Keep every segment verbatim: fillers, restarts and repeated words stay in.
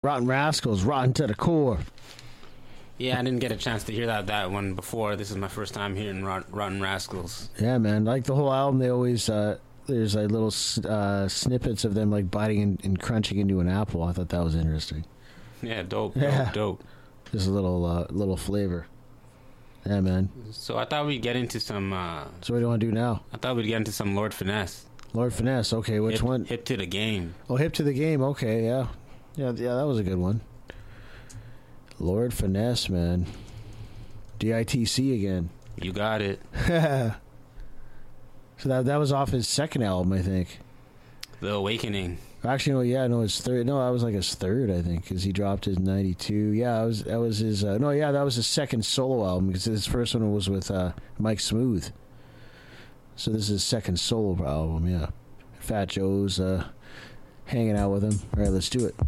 Rotten Rascals, rotten to the core. Yeah, I didn't get a chance to hear that that one before. This is my first time hearing Rot- Rotten Rascals. Yeah, man. Like the whole album, they always uh, there's like little uh, snippets of them like biting and, and crunching into an apple. I thought that was interesting. Yeah, dope, Yeah. dope, dope. Just a little uh, little flavor. Yeah, man. So I thought we'd get into some. Uh, So what do you want to do now? I thought we'd get into some Lord Finesse. Lord Finesse. Okay, which hip, one? Hip to the Game. Oh, Hip to the Game. Okay, yeah, yeah, yeah. That was a good one. Lord Finesse, man. D I T C again. You got it. So that that was off his second album, I think. The Awakening. Actually, no, yeah, no, his third. No, that was like his third, I think, because he dropped his ninety-two. Yeah, that was that was his. Uh, no, yeah, that was his second solo album because his first one was with uh, Mike Smooth. So this is his second solo album. Yeah, Fat Joe's uh, hanging out with him. All right, let's do it.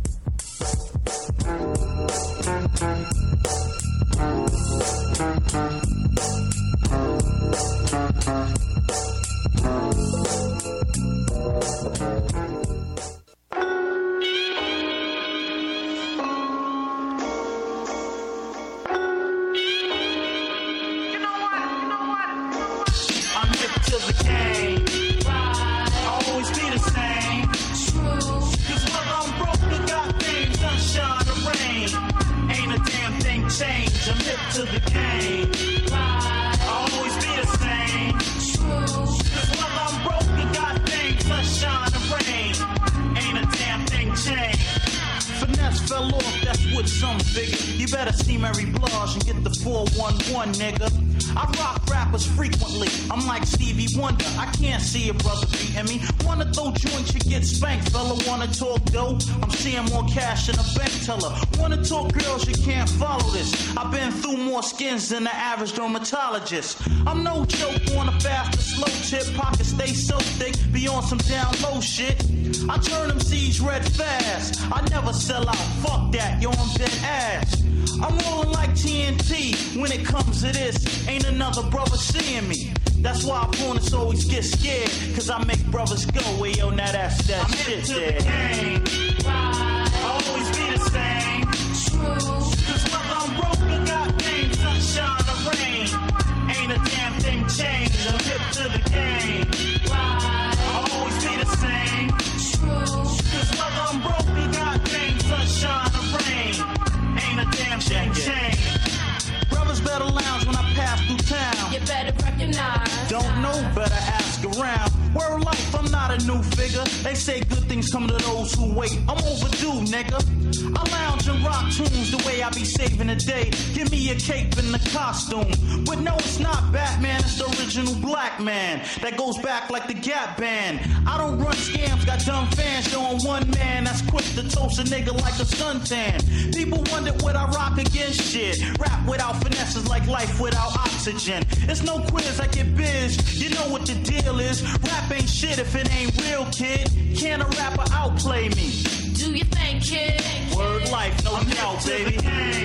To the game, right. I'll always be the same. True. Cause while I'm broke, I got things, sunshine and rain. Ain't a damn thing changed. Finesse fell off, that's what some figure. You better see Mary Blige and get the four one one, nigga. I rock rappers frequently. I'm like Stevie Wonder. I can't see a brother beating me. Wanna throw joints, you get spanked. Fella wanna talk dough? I'm seeing more cash than a bank teller. Wanna talk girls, you can't follow this. I've been through more skins than the average dermatologist. I'm no joke on a fast or slow tip. Pockets stay so thick, be on some down low shit. I turn them C's red fast. I never sell out. Fuck that, yo, I'm dead ass. I'm rolling like T N T when it comes to this. Ain't another brother seeing me. That's why opponents always get scared. Cause I make brothers go, well, yo, now that's that I'm shit there. The game. Right. I'll always be the same. True. Cause whether I'm broke or got game, sunshine or rain, ain't a damn thing changed. I'm hip to the game. Right. I'll always be the same. True. Cause whether I'm broke or got game, sunshine or rain, ain't a damn thing changed. Brothers better lounge when I pass through town. You better recognize. Don't know, better ask around. Word life, I'm not a new figure. They say good things come to those who wait. I'm overdue, nigga. I lounge and rock tunes the way I be saving the day. Give me a cape and a costume. But no, it's not Batman, it's the original black man. That goes back like the Gap Band. I don't run scams, got dumb fans showing one man that's quick to toast a nigga like a suntan. People wonder what I rock against shit. Rap without finesse is like life without oxygen. It's no quiz, I get biz. You know what the deal is. Rap ain't shit if it ain't real, kid. Can a rapper outplay me? Do you think, kid? Word life, no I'm doubt, baby.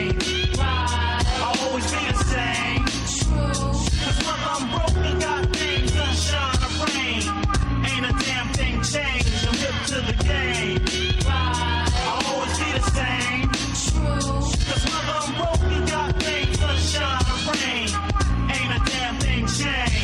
Right. I'll always be the same. True. Cause whether I'm broke or got things, sunshine or rain, ain't a damn thing changed. I'm hip to the game. Right. I'll always be the same. True. Cause whether I'm broke or got things, sunshine or rain, ain't a damn thing changed.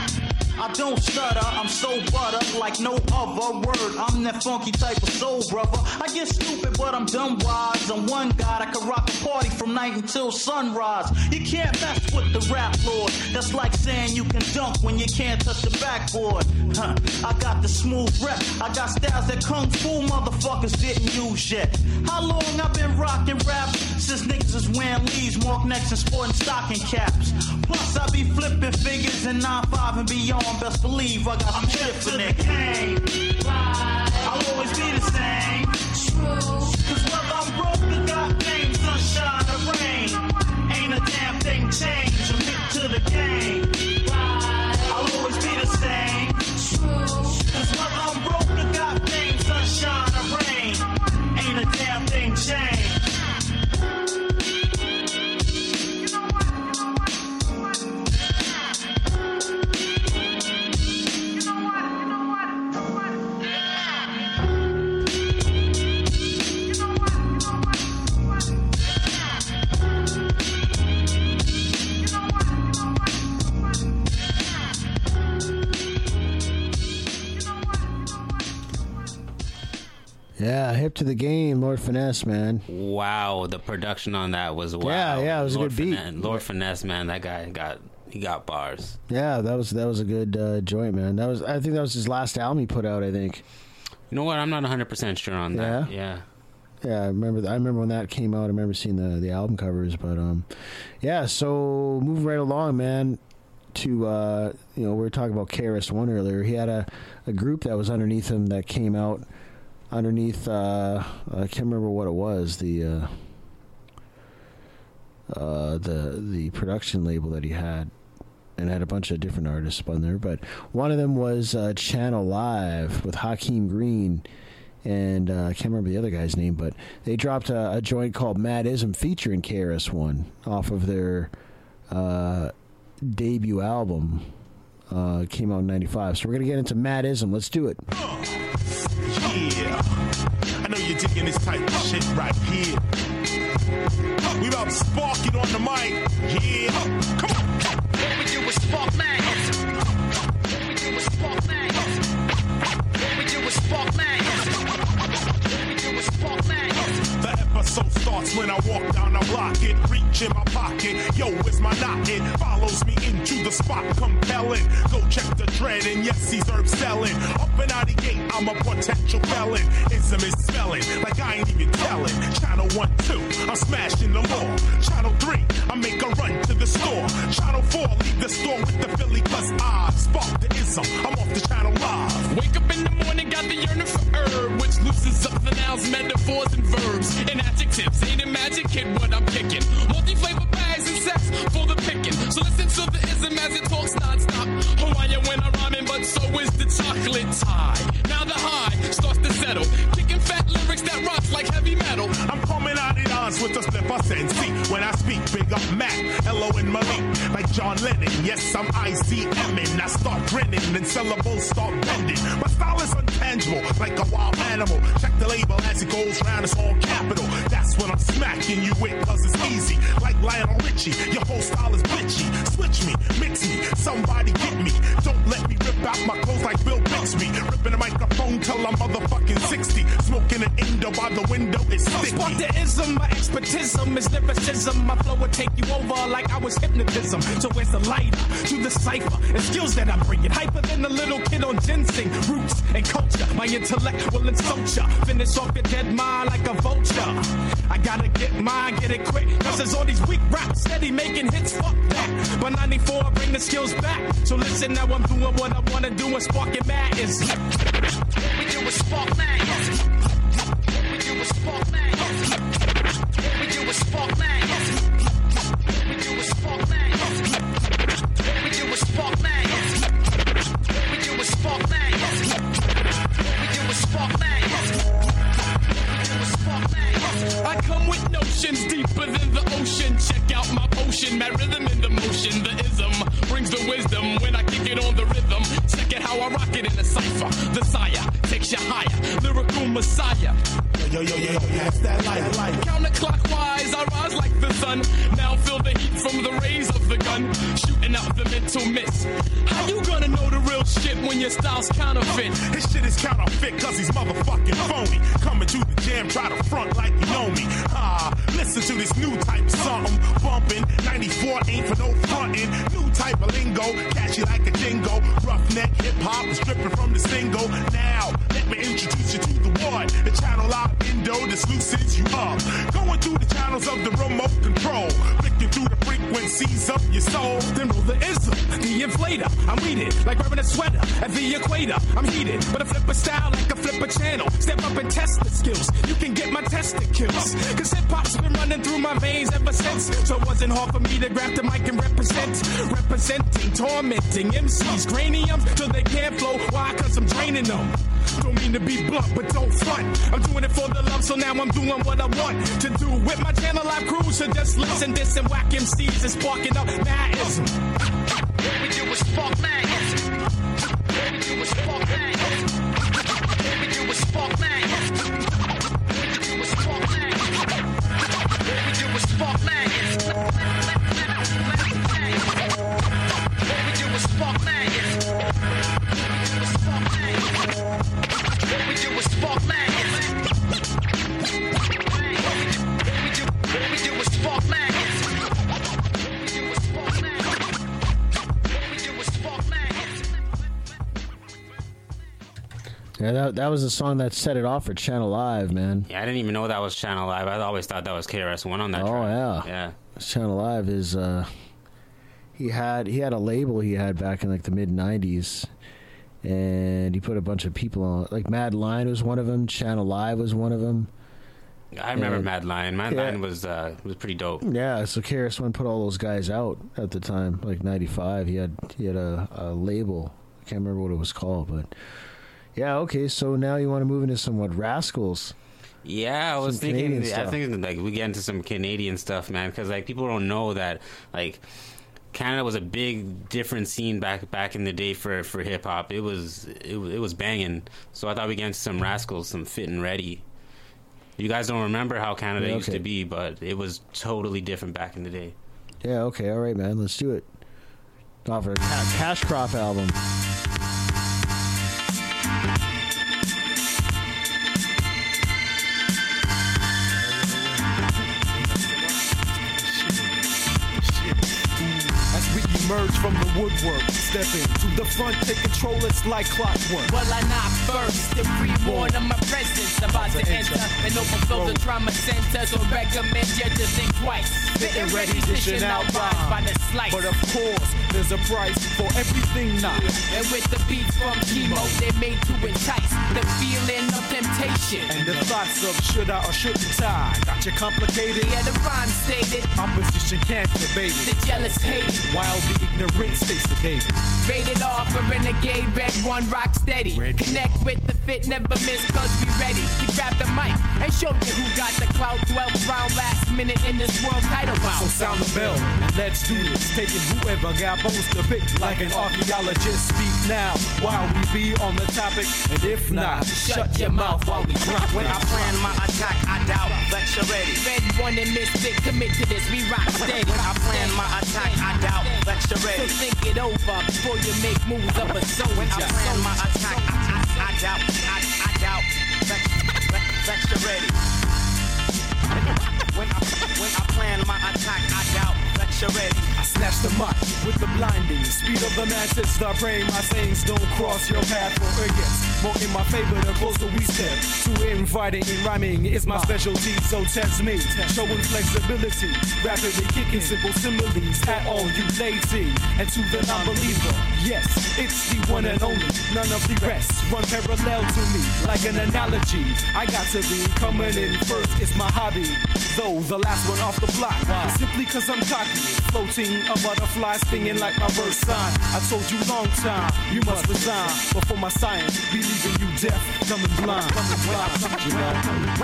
I don't stutter, I'm so butter like no other word. I'm that funky type of soul brother. I get stupid, but I'm dumb wise. I'm one god, I can rock a party from night until sunrise. You can't mess with the rap lord. That's like saying you can dunk when you can't touch the backboard. Huh. I got the smooth rep. I got styles that kung fu motherfuckers didn't use yet. How long I been rocking rap? Since niggas is wearing leaves, mark necks and sporting stocking caps. Plus I be flipping figures in nine five and beyond. Best believe I got some shit for niggas. I'll always be the same. True. Cause whether I'm broke or got game, sunshine or rain, ain't a damn thing changed. I'm hip to the game. Right. I'll always be the same. True. Cause whether I'm broke or got game, sunshine or rain, ain't a damn thing changed. hip to the game, Lord Finesse, man. Wow, the production on that was wow. Yeah, yeah, it was Lord a good beat. Finesse, Lord Finesse, man, that guy got he got bars. Yeah, that was that was a good uh, joint, man. That was I think that was his last album he put out. I think. You know what? I'm not one hundred percent sure on that. Yeah? Yeah. Yeah, I remember. I remember when that came out. I remember seeing the the album covers, but um, yeah. So moving right along, man. To uh, you know, we were talking about K R S One earlier. He had a, a group that was underneath him that came out underneath. Uh, I can't remember what it was. The uh, uh, the the production label that he had, and had a bunch of different artists on there. But one of them was uh, Channel Live with Hakeem Green. And uh, I can't remember the other guy's name, but they dropped a, a joint called Madism featuring K R S One off of their uh, debut album. Uh, came out in ninety-five. So we're going to get into Madism. Let's do it. Yeah, I know you're digging this type of shit right here. We about to spark it on the mic. Yeah, come on. What we do is spark madness. What we do is spark madness. What we do is spark madness. What we do is spark madness. The episode starts when I walk down the block. It reach in my pocket. Yo, it's my knock. It follows me into the spot, compelling. Go check the dread, and yes, he's herb selling. Up and out the gate, I'm a potential felon. Ism is smelling like I ain't even telling. Channel one, two, I'm smashing the law. Channel three, I make a run to the store. Channel four, leave the store with the Philly plus I spark the ism. I'm off the channel live. Wake up in the morning, got the yearning for herb, which loosens up the nouns, metaphors, and verbs, and adjectives. Ain't it magic, kid, what I'm kicking? Multi-flavor bags and sex for the picking. So listen to the ism as it talks non-stop. Hawaiian when I'm rhyming, but so is the chocolate tie. Now the high starts to settle, kicking fat lyrics that rocks like heavy metal. I'm coming out in odds with the slip I send. See, when I speak, big up Mac, Elo and Malik, like John Lennon. Yes, I'm I C M-ing. I start grinning and syllables start bending. My style is untangible, like a wild animal. Check the label as it goes round, it's all capital. That's when I'm smacking you with, cause it's easy. Like Lionel Richie, your whole style is bitchy. Switch me, mix me, somebody get me. Don't let me rip out my clothes like Bill Bixby. Ripping the microphone till I'm motherfucking sixty. Smoking an Indo by the window, it's sticky. Spark the ism, my expertism is lyricism. My flow will take you over like I was hypnotism. So where's the lighter to the cipher? And skills that I bring it hyper than a little kid on ginseng. Roots and culture, my intellect will insult ya. Finish off your dead mind like a vulture. I gotta get mine, get it quick. Cause there's all these weak raps steady making hits, fuck that. But ninety-four, I bring the skills back. So listen, now I'm doing what I wanna do and sparking madness. What we do is spark madness. What we do is spark madness. What we do is spark madness. What we do is spark madness. What we do is spark madness. What we do is spark madness. What we do is spark madness. I come with notions deeper than the ocean. Check out my potion, my rhythm in the motion. The ism brings the wisdom when I kick it on the rhythm. Check it how I rock it in a cipher. The sire takes you higher, lyrical messiah. Yo, yo, yo, yo, that's that light, light. Counterclockwise, I rise like the sun. Now feel the heat from the rays of the gun, shooting out the mental mist. How you gonna know the real shit when your style's counterfeit? His shit is counterfeit cause he's motherfucking phony. Coming to the jam, try to front like you know me. Ah, listen to this new type of something. Bumping, ninety-four ain't for no frontin'. New type of lingo, catchy like a jingo. Roughneck hip-hop, stripping from the single. Now, let me introduce you to the one. The channel live window, this loosens you up. Going through the channels of the remote control. Flicking through the frequencies of your soul. Then roll the ism, the inflator. I'm weeded like wearing a sweater at the equator. I'm heated, but I flip a style like a flipper channel. Step up and test the skills. You can get my testicles. Cause hip hop's been running through my veins ever since. So it wasn't hard for me to grab the mic and represent. Representing, tormenting M Cs, craniums till they can't flow. Why? Cause I'm draining them. Don't mean to be blunt, but don't front. I'm doing it for the love, so now I'm doing what I want to do with my channel live crew. So just listen, this and whack M Cs is sparking up madism. What we do is spark madism. What we do is spark madism. What we do is spark madism. What we do is spark madism. What we do is spark madism. What we do is spark madness. What we do is spark madness. What we do is spark madness. Yeah, that that was the song that set it off for Channel Live, man. Yeah, I didn't even know that was Channel Live. I always thought that was K R S One on that Oh track. yeah, Yeah. Channel Live is uh, he had he had a label he had back in like the mid nineties, and he put a bunch of people on. Like Mad Lion was one of them. Channel Live was one of them. I remember And- Mad Lion. Mad Yeah. Lion was uh, was pretty dope. Yeah, so K R S One put all those guys out at the time, like ninety-five. He had he had a, a label. I can't remember what it was called, but yeah. Okay, so now you want to move into some what Rascals? Yeah, I was Some thinking. Canadian I stuff. think like we get into some Canadian stuff, man, because like people don't know that like Canada was a big different scene back back in the day for for hip hop. It was it, was- it was banging. So I thought we get into some Rascals, some Fit and Ready. You guys don't remember how Canada Yeah, used okay. to be, but it was totally different back in the day. Yeah. Okay. All right, man. Let's do it. Off our Ca- Cash Crop album. As we emerge from the woodwork, stepping to the front, take control, it's like clockwork. Well, I knock first to pre-warn of my presence. About to enter and overflow the trauma center. So recommend you to think twice. Getting ready, dishing out rhymes by the slice. But of course, there's a price for everything now. And with the beats from chemo, they're made to entice the feeling of temptation. And the thoughts of should I or shouldn't I got you complicated. Yeah, the rhyme stated, Opposition can't debate the it, jealous hated. while the ignorant stays sedated. Rated off for renegade, red one rock steady. Ready. Connect with the fit, never miss, cause we ready to grab the mic and show you who got the clout. twelfth round, last minute in this world title bout. So sound the bell and let's do this. Taking whoever got bones to pick like an archaeologist. Speak now while we be on the topic, and if not, shut your mouth while we drop. When I plan my attack, I doubt that you're ready. Red one and Misfit, commit to this, we rock steady. When I plan my attack, I doubt that you're So ready. think it over before you make moves up a soldier. When I plan my attack, I, I, I doubt, I, I doubt that, that, that you're ready. When I, when I plan my attack, I doubt that you're ready. I snatch the mic with the blinding speed of the masses. Start praying my sayings don't cross your path or against. More in my favor the closer we step to inviting and rhyming is my specialty. So test me, showing flexibility, rapidly kicking simple similes at all you lazy. And to the non-believer, yes, it's the one and only. None of the rest run parallel to me like an analogy. I got to be coming in first. It's my hobby, though the last one off the block. Simply cause I'm cocky, floating a butterfly stinging like my verse sign. I told you long time, you must resign before my science be leaving you deaf, dumb and blind. Coming blind, you know.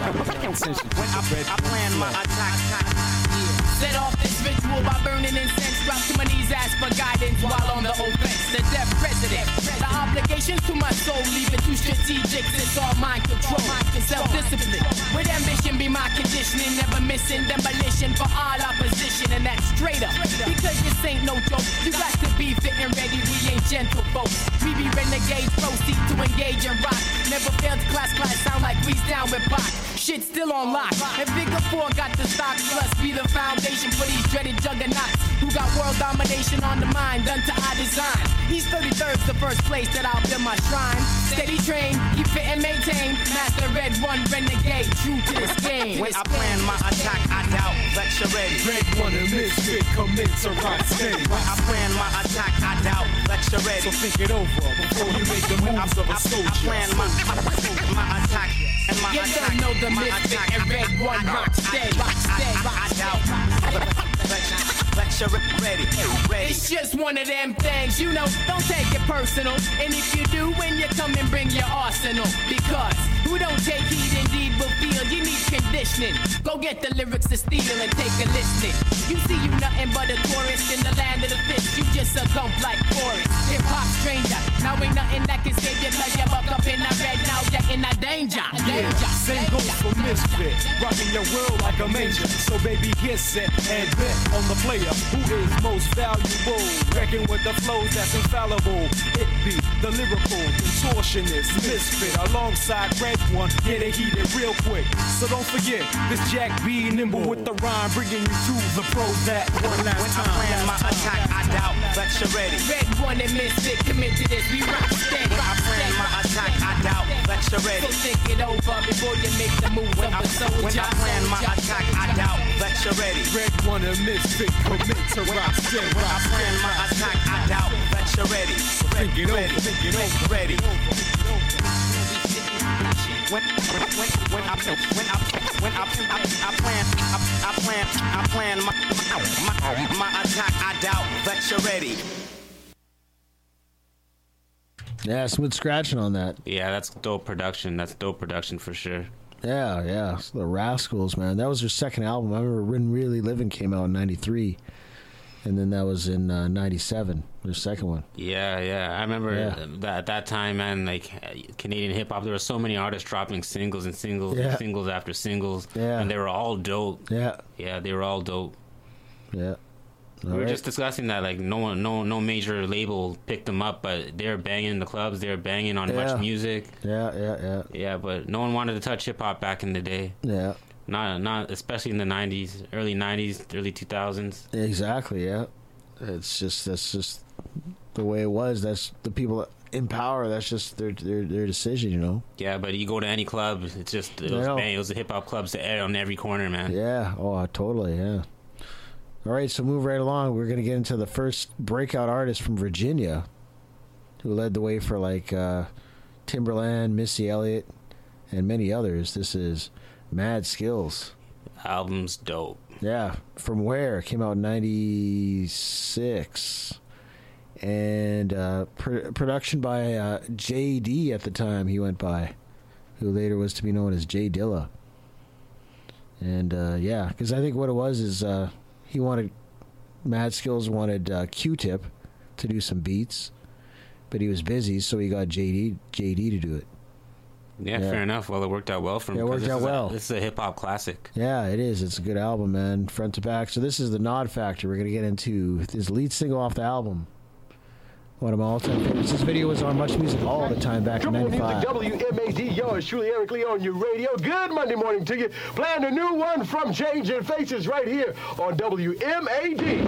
When I, I plan my attack, Set off this ritual by burning incense. Drop to my knees, ask for guidance while on the offense. The deaf president. The obligations to my soul, leave it too strategic. It's all mind control, self-discipline. With ambition be my conditioning. Never missing demolition for all opposition. And that's straight up. Because this ain't no joke. You got to be fit and ready. We ain't gentle folks. We be renegades, proceed to engage and rock. Never failed to class class. Sound like we's down with Bach. Shit still on lock. And Figure Four got the stock plus be the foundation for these dreaded juggernauts who got world domination on the mind, done to our design. He's thirty-third's the first place that I'll build my shrine. Steady train, keep fit and maintain. Master Red One renegade, true to this game. when I plan my attack, I doubt that you're ready. Red one and misfit commit to right steady. When I plan my attack, I doubt that you're ready. So think it over before you make the moves of a I soldier. plan my, my attack and my You attack. don't know the my Misfit attack, and Red I- One I- rock steady, rock steady, I, rock I, I doubt that, that you're ready. Ready. It's just one of them things, you know, don't take it personal. And if you do, when you come and bring your arsenal. Because who don't take heed indeed will feel you need conditioning. Go get the lyrics to steal and take a listening. You see you nothing but a tourist in the land of the fish. You just a gump like Forrest. Hip hop stranger. Now ain't nothing that can save you cause you buck up in the red. Now you're in a danger. Danger. Same goes for Misfit, rocking your world like a major. So baby, get set and bet on the player who is most valuable. Reckon with the flows that's infallible. It be the lyrical contortionist, misfit, alongside Red One, get it heated real quick. So don't forget, this Jack B, nimble with the rhyme, bringing you to the pros that one last When time. I plan my attack, I doubt that you're ready. Red One and Misfit commit to this, we rock steady. When I plan my attack, I doubt that you're ready. So think it over before you make the move When of I, a soldier. when I plan my attack, I doubt that you're ready. Red One and Misfit commit to rock steady. When I plan my attack, I doubt that you're ready. So think it over, think it over, ready. When when when when I when I when I I, I plan I, I plan I plan my my my attack, I doubt that you're ready. Yeah, smooth scratching on that. Yeah, that's dope production. That's dope production for sure. Yeah, yeah. So the Rascals, man. That was their second album. I remember When Really Living came out in ninety-three. And then that was in uh, ninety-seven, their second one. Yeah, yeah. I remember Yeah. that at that time, man, like Canadian hip hop, there were so many artists dropping singles and singles Yeah. and singles after singles. Yeah. And they were all dope. Yeah, Yeah, they were all dope. yeah. We were just discussing that, like no one, no, no major label picked them up, but they're banging in the clubs, they're banging on Yeah. much music. Yeah, yeah, yeah. Yeah, but no one wanted to touch hip hop back in the day. Yeah, Not, not especially in the nineties, early nineties, early two thousands. exactly, yeah. It's just, that's just the way it was. That's the people in power. That's just their their, their decision, you know? Yeah, but you go to any club, it's just it was, Yeah. bang, it was the hip hop clubs on every corner, man. Yeah, oh, totally, yeah. All right, so move right along. We're going to get into the first breakout artist from Virginia who led the way for, like, uh, Timberland, Missy Elliott, and many others. This is Mad Skills. Album's dope. Yeah, from where? Came out in ninety-six. And uh, pr- production by uh, J D at the time he went by, who later was to be known as J Dilla. And, uh, yeah, because I think what it was is uh, he wanted, Mad Skills wanted uh, Q-Tip to do some beats, but he was busy, so he got J D, J D to do it. Yeah, Yeah. fair enough. Well, it worked out well for him. Yeah, it 'cause worked this out is a- well. This is a hip hop classic. Yeah, it is. It's a good album, man, front to back. So this is the Nod Factor. We're going to get into his lead single off the album. One of my all-time favorites. This video was on Much Music all the time back in Triple Music ninety-five. W M A D, yours truly, Eric Lee on your radio. Good Monday morning to you. Playing a new one from Changing Faces right here on W M A D.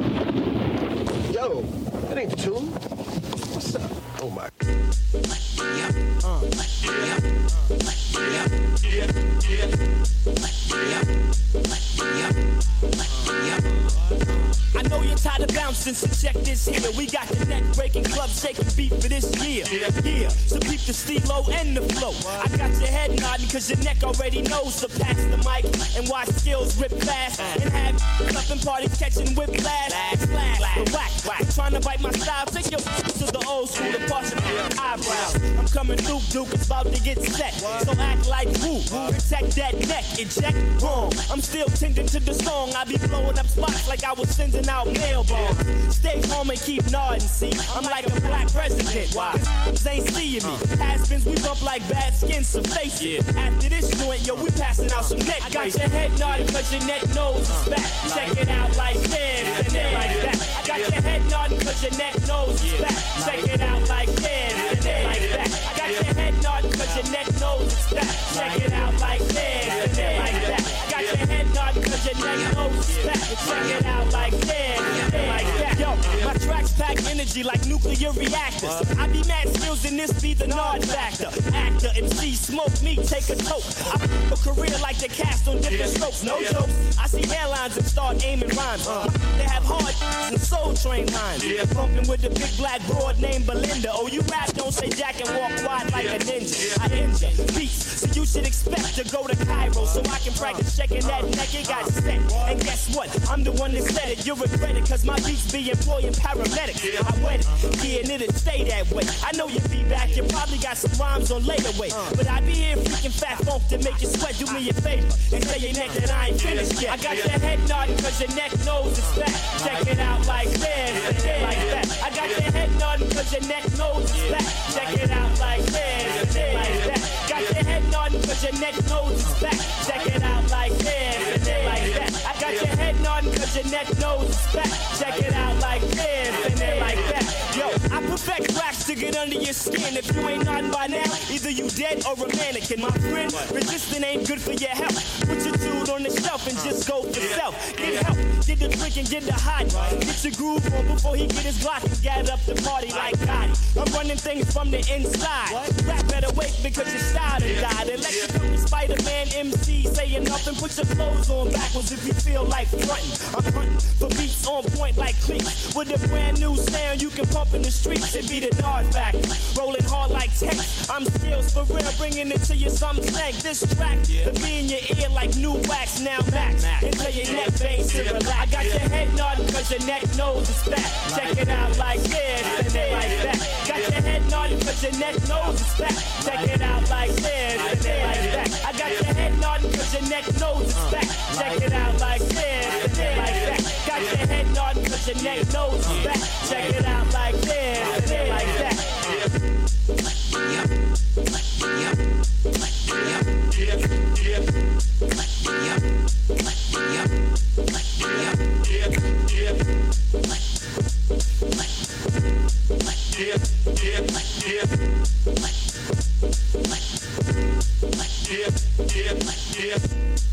Yo, that ain't the tune. What's up? Oh my. I know you're tired of bouncing, so check this here. We got the neck-breaking, club-shaking beat for this year. Yeah, so keep the C-low and the flow. I got your head nodding because your neck already knows. So pass the mic and watch Skills rip fast. And have up in parties catching whiplash. Slash, the whack, whack. Trying to bite my style. Take your to the old school, the partial eyebrows. I'm coming through, Duke, it's about to get set. So act like who? Protect that neck, eject wrong. I'm still tending to the song. I be blowing up spots like I was sending out mailbox. Stay home and keep nodding, see? I'm like a black president. Why? They ain't seeing me. Has-beens, we bump like bad skin, so face it. After this joint, yo, we passing out some neck. I got your head nodding cause your neck knows is back. Check it out like this and then like that. I got your head nodding cause your neck knows is back. Check it out like this and then like that. I got your head nodding cause your neck knows is back. Check it out like this and then like that. I got your head nodding cause your neck knows is back. Check it out like this and then like that. Yo, my tracks pack energy like nuclear reactors. I be mad skills in this be the nod factor. Actor, M C, smoke me, take a toke. I f- a career like the cast on different strokes, no jokes. I see hairlines and start aiming rhymes. They have hard and soul train lines. Bumping with the big black broad named Belinda. Oh, you rap, don't say jack and walk wide like a ninja. I ninja beats, so you should expect to go to Cairo so I can practice checking that neck. It got set. And guess what? I'm the one that said it. You regret it, cause my beats be employing paramedics. I wet it, yeah, and it'll stay that way. I know you be back, you probably got some rhymes on later way. But I be here freaking fat funk to make you sweat. Do me a favor and tell your neck that I ain't finished yet. I got your head nodding cause your neck knows it's fat. Check it out like this and then like that. I got your head nodding cause your neck knows it's fat. Check it out like this and then like that. Got your head nodding cause your neck knows it's fat. Check it out like this and then like that. I got your head nodding cause your neck knows it's fat. Check it out like this and then like that. Yo, I perfect wax to get under your skin. If you ain't nodding by now, either you dead or a mannequin. My friend, resisting ain't good for your health. Put your tool on the shelf and just go for self. Get help, get the drink and get the hot. Get your groove on before he get his Glock and gather up the party like Gotti. I'm running things from the inside. Rap better wait because your style done died. Electrical Spider-Man M C saying nothing. Put your clothes on backwards if you feel like frontin'. I'm hunting for beats on point like cleats. With a brand new sound you can pump in the streets and be the Nard factor. Rolling hard like tech. I'm skills for real, bringing it to you some stank. This track, yeah. Be in your ear like new wax, now max. Until your neck veins to relax. I got your head nodding cause your neck nose is fat. Check it out like this and then like that. Got your head nodding cause your neck nose is fat. Check it out like this and then like that. I got your head nodding cause your neck nose is fat. Check it out like this and then like that. Got your head nodding cause your neck nose is fat. Check it out like this and then like that. Yep. Yep. Yep. Yep. Yep. Yep. Yep. Yep. Yep. Yep. Yep. Yep. Yep. Yep.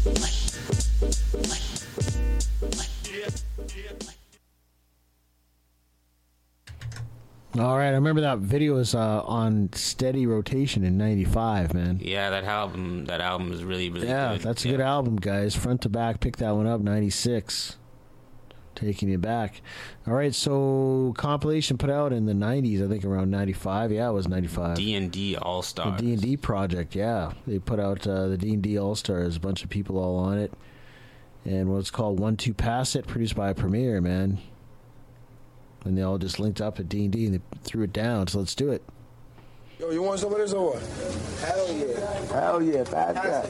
All right, I remember that video was uh, on steady rotation in ninety-five, man. Yeah, that album, that album is really, really yeah, good. Yeah, that's a yeah. good album, guys. Front to back, pick that one up, ninety-six. Taking you back. All right, so compilation put out in the nineties, I think around ninety-five. Yeah, it was ninety-five. D and D All-Stars. The D and D project, yeah. They put out uh, the D and D All-Stars, a bunch of people all on it. And what's called One Two Pass It, produced by Premiere, man. And they all just linked up at D and D and they threw it down, so let's do it. Yo, you want some of this or what? Hell yeah. Hell yeah, bad guy.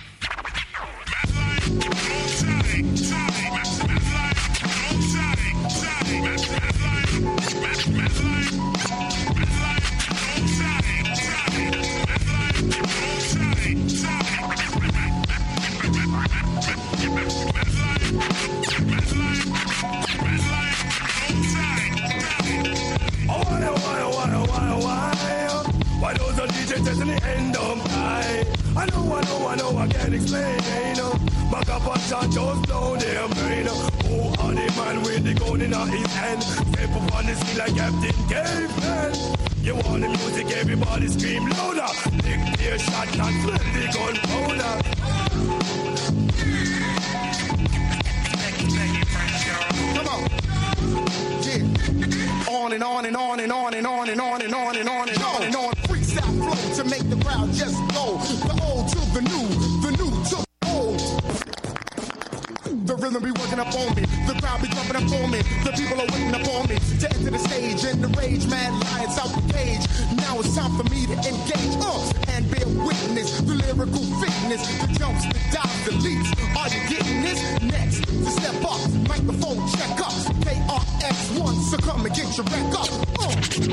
Why those are D J testing the end of time? I know, I know, I know, I can't explain. Back up and shot, just blow their brain. Who are the man with the gun in his hand? Step up on the scene like Captain Caveman. You want the music, everybody scream louder. Lick their shot and flip the gunpowder. Come on. Yeah. On and on and on and on and on and on and on and on and on and on. Freestyle flow to make the crowd just go. The old to the new, the new to the old. The rhythm be working up on me. The crowd be jumping up on me. The people are waiting up on me to enter the stage. And the rage man lions out the cage. Now it's time for me to engage uh, and bear witness. The lyrical fitness, the jumps, the dives, the leaps. Are you getting this? Next, to step up, microphone check up. K R X one, so come and get your wreck up. Uh.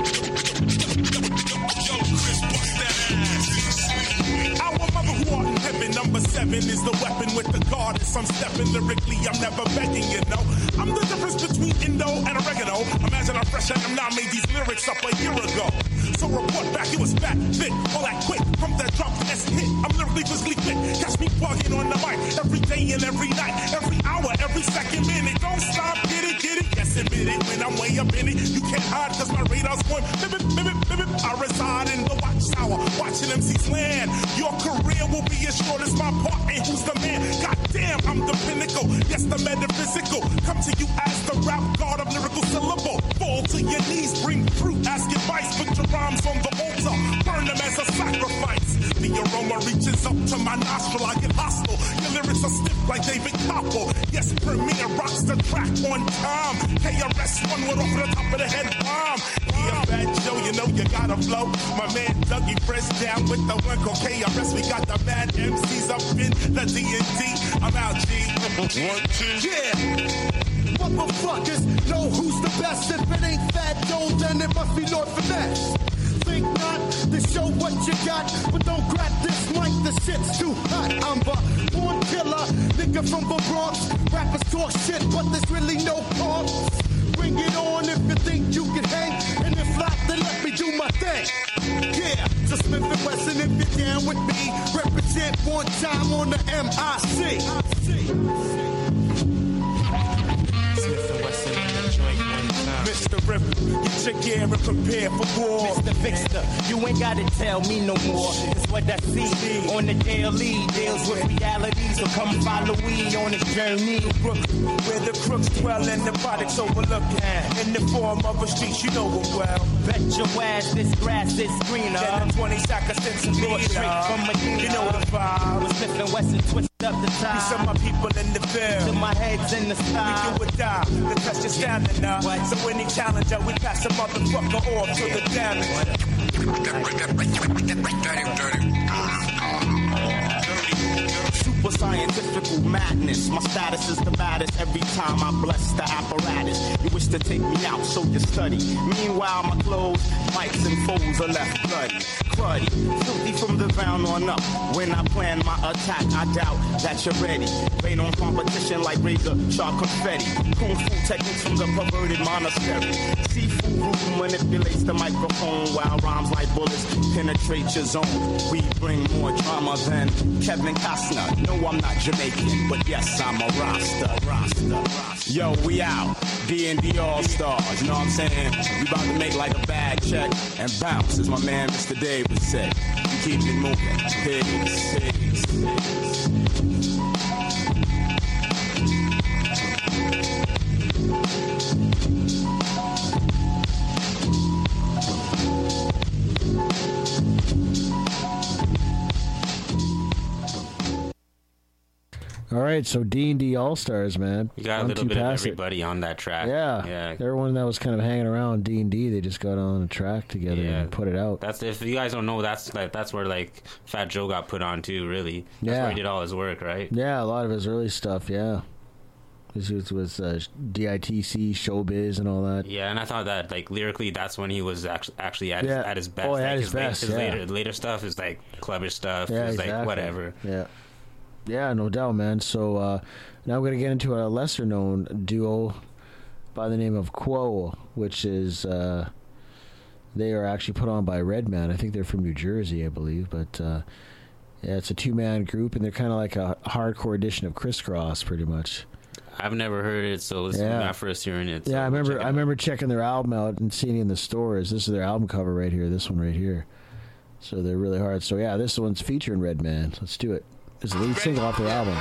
Our mother who art in heaven, number seven is the weapon with the goddess. I'm stepping lyrically, I'm never begging, you know. I'm the difference between Indo and oregano. Imagine I'm fresh, I am now made these lyrics up a year ago. So report back, it was fat, thick, all that quick. From that drop S hit, I'm lyrically physically fit. Catch me bugging on the mic every day and every night, every hour, every second minute. Don't stop, get it, get it. Yes, admit it, when I'm way up in it. You can't hide, cause my radar's going bip, bip, bip, bip. I reside in the watchtower, watching M Cs land. Your career will be as short as my part, and who's the man? Goddamn, I'm the pinnacle, yes, the metaphysical. Come to you as the rap god of lyrical syllable. Fall to your knees, bring fruit, ask advice. Put your rhymes on the altar, burn them as a sacrifice. The aroma reaches up to my nostril, I get hostile. Your lyrics are stiff like David Copper. Yes, Premier rocks the track on time. K R S one went off the top of the head bomb. Yeah, Bad Joe, you know you gotta flow. My man Dougie Fresh down with the one called K R S. We got the bad M Cs up in the D and D. I'm out, G. One, two. Yeah. Motherfuckers know who's the best. If it ain't Fat Joe, then it must be Lord Finesse. Think not to show what you got, but don't grab this mic, the shit's too hot. I'm the born killer, nigga from the Bronx. Rappers talk shit, but there's really no cause. bring it on if you think you can hang. And if not, then let me do my thing. Yeah, so Smith and Wesson, if you're down with me, represent one time on the M I C. Smith and Wesson in the joint one time. Mister Ripple, get your gear and prepare for war. Mister Fixer, you ain't gotta tell me no more. It's what I see on the daily. Deals with reality, so come follow me on this journey. Brooklyn, where the crooks dwell and the products overlooked. In the form of a street, you know it well. Bet your ass this grass is greener. Then the twenty seconds since a Straight from Medina. You know the vibe. With Smith and Wesson, twist up the These are time. my people in the Till field. my head's in the We sky. do or die, the test is stamina. What? So any challenger, we pass a motherfucker off to the damage. Super scientific madness. My status is the baddest every time I bless the apparatus. You wish to take me out, so you study. Meanwhile, my clothes, mics and foes are left bloody. Cruddy, filthy from the ground on up. When I plan my attack, I doubt that you're ready. Rain on competition like razor sharp confetti. Kung fu techniques from the perverted monastery. Seafood room manipulates the microphone while rhymes like bullets penetrate your zone. We bring more drama than Kevin Costner. No, I'm not Jamaican, but yes, I'm a Rasta. Rasta. Yo, we out. D and D All Stars. You know what I'm saying? We about to make like a bag check and bounce, as my man Mister Davis said. We keep it moving. Pigs, pigs, pigs. All right, so D and D All Stars, man. You got a One, little two, bit of pass it. everybody on that track. Yeah, yeah. Everyone that was kind of hanging around D and D, they just got on a track together Yeah. and put it out. That's if you guys don't know, that's that, that's where like Fat Joe got put on too. Really, that's Yeah. where he did all his work, right? Yeah, a lot of his early stuff. Yeah, this was with uh, D I T C, Showbiz, and all that. Yeah, and I thought that like lyrically, that's when he was actually actually at, Yeah. his, at his best. Oh, like, at his his, late- best, his yeah. later later stuff is like clubbish stuff. Yeah, it's exactly. like whatever. Yeah, yeah, no doubt, man. So uh, now we're gonna get into a lesser known duo by the name of Quo, which is uh, they are actually put on by Redman. I think they're from New Jersey, I believe, but. Uh, Yeah, it's a two-man group, and they're kind of like a hardcore edition of Crisscross, pretty much. I've never heard it, so this Yeah. is my first hearing it. so Yeah, I we'll remember. check it I out. remember checking their album out and seeing it in the stores. This is their album cover right here. This one right here. So they're really hard. So yeah, this one's featuring Redman. Let's do it. It's the lead single off their album.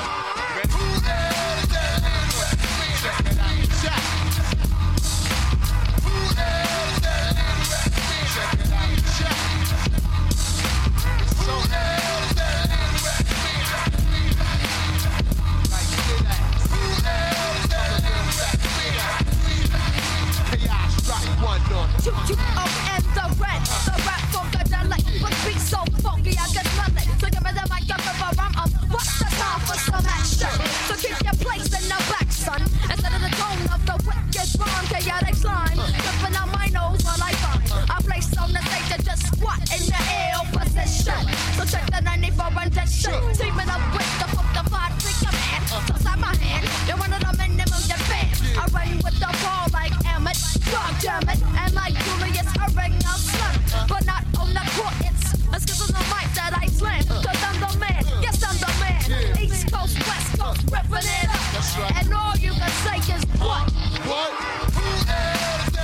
Q Q O and the red, the rap funkadelic, but be so funky I can smell it. So give me the mic up if I'm up. What's the time for some action? So keep your place in the back, son. Instead of the tone of the wicked rhyme, chaotic slime. Dripping out my nose while I find a place on the stage to just squat in the ill position. So check the ninety-four rendition. Teaming up with the fuck the five figure man. Toss out my hand, you're one of the minimum your fan. I run with the ball like Emmett, God damn it, and like Julius, I ring out slam. But not on the court, it's a skill on the mic that I slam. Cause I'm the man, yes I'm the man. East Coast, West Coast, ripping it up. And all you can say is what? What?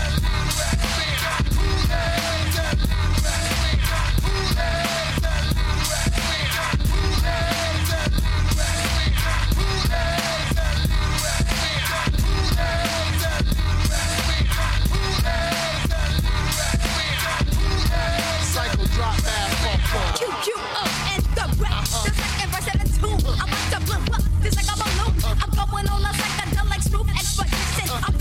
Cycle drop ass funk funk. Q Q up and the rap. The second verse of the tune. I'm about to blow up. This like a balloon. I'm going on a psychedelic smooth expedition. I'm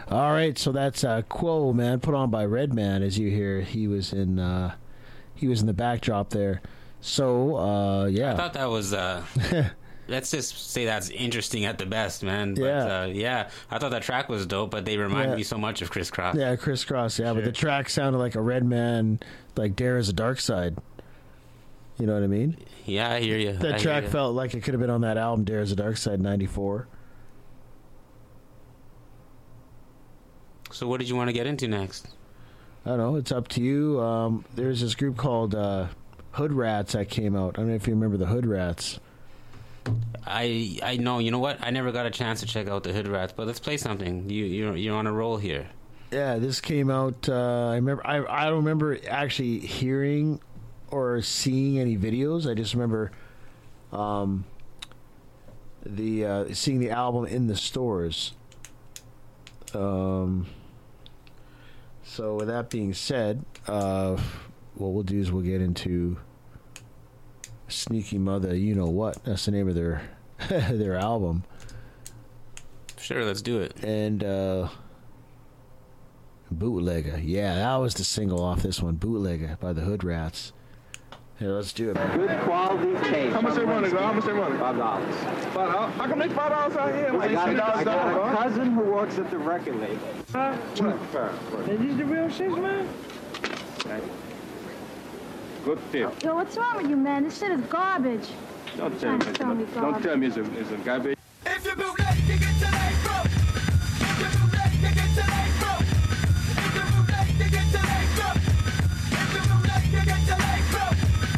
All right, so that's uh, Quo, man, put on by Redman. As you hear, he was in uh, he was in the backdrop there. So uh, yeah, I thought that was. Uh, let's just say that's interesting at the best, man. But, Yeah. uh, yeah. I thought that track was dope, but they remind Yeah. me so much of Criss Cross. yeah, Crisscross. Yeah, but the track sounded like a Redman, like Dare is a Dark Side. You know what I mean? Yeah, I hear you. That I hear track ya. felt like it could have been on that album, Dare is a Dark Side, ninety-four. So what did you want to get into next? I don't know. It's up to you. Um, there's this group called uh, Hood Rats that came out. I don't know if you remember the Hood Rats. I I know. You know what? I never got a chance to check out the Hood Rats, but let's play something. You you're you're on a roll here. Yeah, this came out. Uh, I remember. I I don't remember actually hearing or seeing any videos. I just remember um, the uh, seeing the album in the stores. Um. So with that being said, uh, what we'll do is we'll get into Sneaky Mother. You know what? That's the name of their their album. Sure, let's do it. And uh, Bootlegger. Yeah, that was the single off this one, Bootlegger by the Hood Rats. Here, let's do it, man. Good quality tape. How much they want to go? How much they want to go? Five dollars. Five dollars? How come they five dollars out here? I got, Like, I got a $10 cousin who works at the record label. Huh? What? Is this the real shit, man? Good tip. Yo, what's wrong with you, man? This shit is garbage. Don't tell me it's- Tell me don't garbage. tell me it's a, it's a garbage. If you bootleg, you get your leg broke. If you bootleg, you get your leg broke. If you bootleg, you get your leg broke. If you bootleg, you get your leg broke.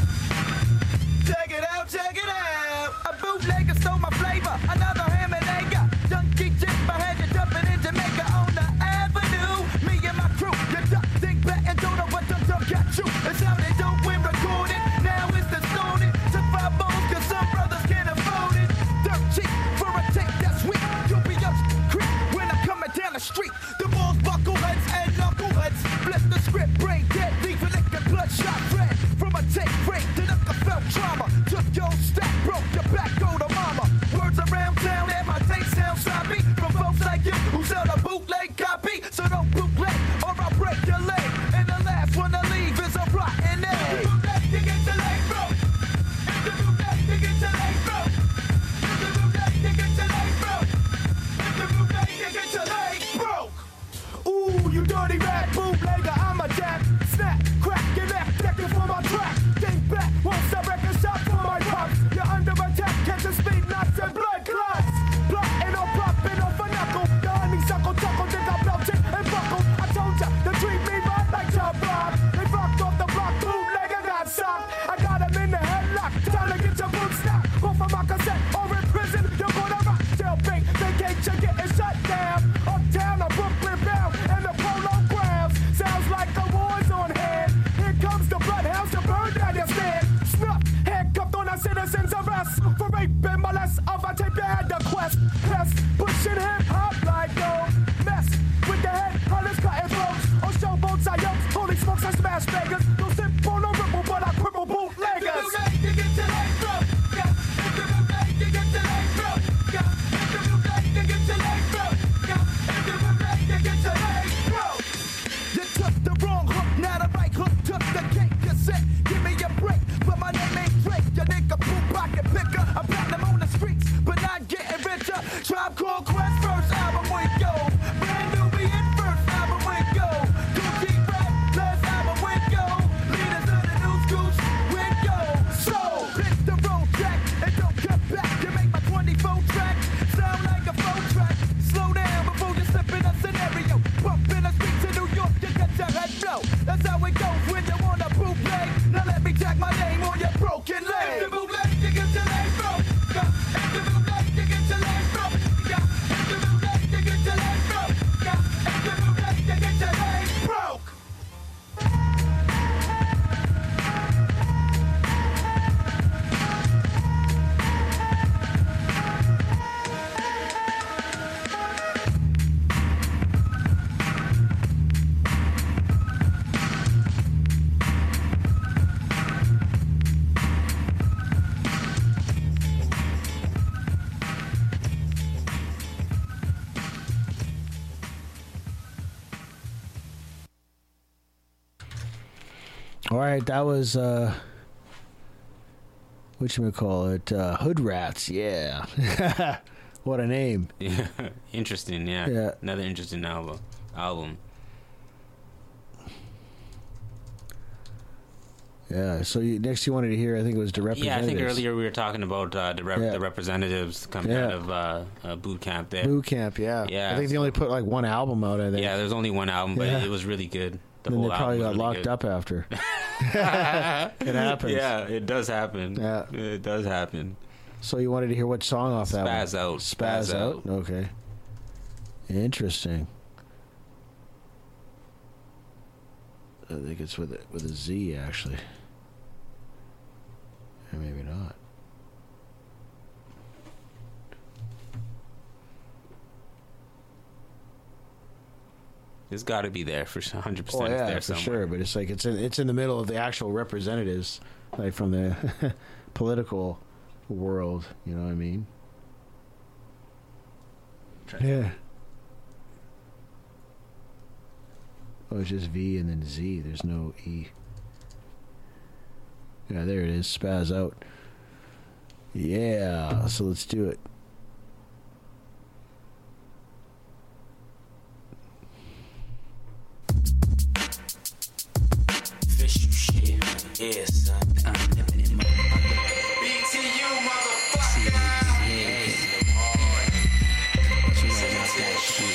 Check it out, check it out. A bootlegger stole my flavor. Another ham and egg. Junkie chip, I had you jumping in Jamaica on the avenue. Me and my crew, you duck, think back and don't know what the duck got you. It's how they don't win recorded. Now it's the stoning. Took five bones, cause some brothers can't afford it. Dirt cheap for a tape that's weak. You'll be up creep when I'm coming down the street. The balls buckle heads and knuckleheads. Flip the script, brain dead, leave it like a bloodshot red. From a tape break to the felt trauma. Took your stack, broke your back, go to mama. Words around town and my tape sounds sloppy. From folks like you who sell the bootleg copy. So don't bootleg or I'll break your leg. And the last one to leave is a rotten egg. Bootleg, you get your leg broke. If you bootleg, you get your leg broke. If you bootleg, you get your leg broke. If you bootleg, you get your leg broke. Ooh, you dirty rat bootlegger, I'm a jack. Snap, crack your neck, checking for my track. Think back, won't stop record shot for my pops. You're under attack, catching speed knots and blood clots. Blotting or popping off a knuckle. The honeysuckle chuckle, think I belted and buckled. I told ya, they treat me right like your block. They rocked off the block, bootlegger got socked. I got him in the headlock, time to get your boots knocked. Off of my cassette or in prison, you're gonna rock. Jailbait, vacate, you're getting shut down. Uptown or Brooklyn bound, and the polo grounds. Sounds like a war's on hand. Here comes the bloodhounds to burn down your stand. Snuff, handcuffed on a citizen's arrest. For rape and molest of a tape you had the quest. Pest, pushing hip hop like gold. Mess with the head, hunters cutting throats. On showboats I yokes, holy smokes I smash beggars. Don't sip on no ripple, but I cripple bootleggers. If you bootleg, you get your leg broke. Yeah. If you bootleg, you get your leg broke. Yeah. If you bootleg, you get your leg broke. Yeah. If you bootleg, you get your leg broke. You took the wrong hook, now the right hook took the cake. You said, give me a break, but my name ain't Drake. You nigga poop pocket picker, I'm platinum on the streets, but not getting richer. Tribe Called Quest first. All right, that was uh, whatchamacallit, uh, Hood Rats. Yeah, what a name. Yeah, interesting. Yeah, Yeah. Another interesting album. Album. Yeah. So you, next, you wanted to hear, I think it was the Yeah, I Representatives. think earlier we were talking about uh, the, rep- Yeah. the representatives coming Yeah. out of uh, uh, boot camp there. Boot Camp. Yeah. Yeah. I think they only put like one album out. I think. Yeah, there's only one album, but Yeah. it was really good. The And then whole they probably got album was locked really up after. It happens. Yeah, it does happen. Yeah. It does happen. So you wanted to hear what song off that Spaz one? Out. Spaz, Spaz out. Out. Okay. Interesting. I think it's with a, with a Z actually. Or maybe not. It's got to be there for one hundred percent. Oh It's yeah, there for somewhere. sure. But it's like it's in it's in the middle of the actual representatives, like from the political world. You know what I mean? Yeah. Oh, it's just V and then Z. There's no E. Yeah, there it is. Spaz out. Yeah. So let's do it. Official shit. Yeah, son. I'm living in my B T U, motherfucker. Yeah. You know about that shit.